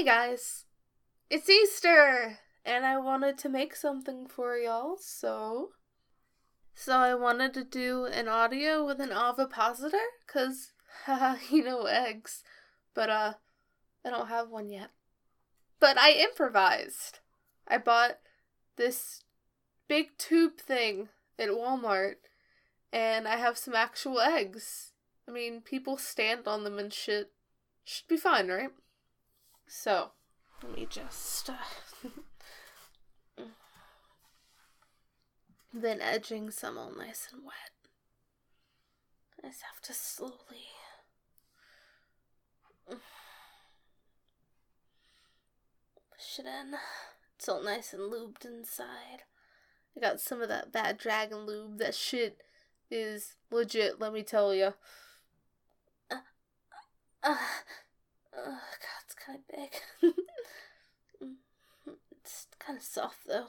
Hey guys, it's Easter, and I wanted to make something for y'all, so I wanted to do an audio with an ovipositor, cause, haha, eggs, but I don't have one yet. But I improvised. I bought this big tube thing at Walmart, and I have some actual eggs. I mean, people stand on them and shit. Should be fine, right? So, let me just, then edging some all nice and wet. I just have to slowly push it in. It's all nice and lubed inside. I got some of that bad dragon lube. That shit is legit, let me tell ya. God, it's kind of big. It's kind of soft, though.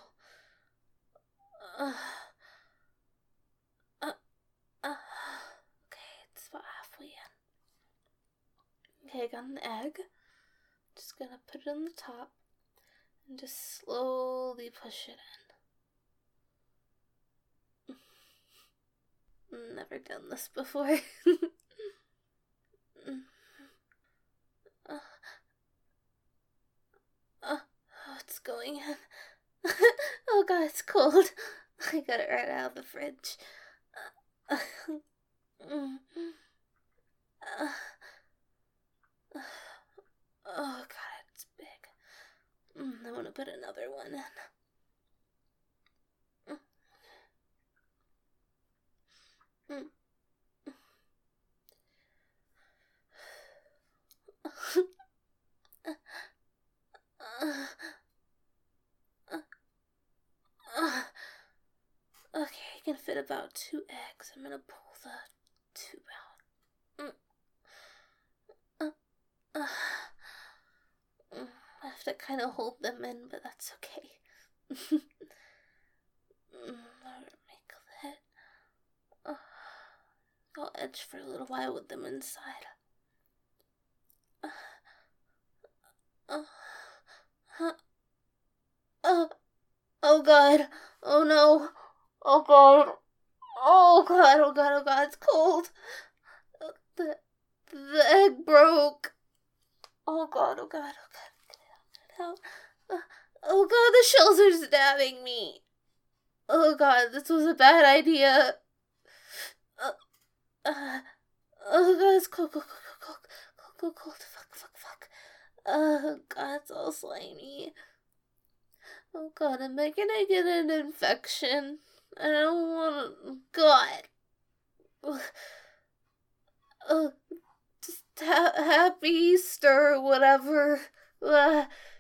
Okay, it's about halfway in. Okay, I got an egg. Just gonna put it on the top and just slowly push it in. Never done this before. It's going in. Oh god, it's cold. I got it right out of the fridge. Oh god, it's big. I want to put another one in. Okay, I can fit about 2 eggs. I'm gonna pull the tube out. I have to kind of hold them in, but that's okay. I'll make that. I'll edge for a little while with them inside. Oh god. Oh no. Oh god. Oh god, oh god, oh god, it's cold. The egg broke. Oh god, oh god, oh god. Get it out. Oh god, the shells are stabbing me. Oh god, this was a bad idea. Oh god, it's cold. Fuck. Oh god, it's all slimy. Oh god, am I gonna get an infection? I don't want to. God. Just happy Easter or whatever.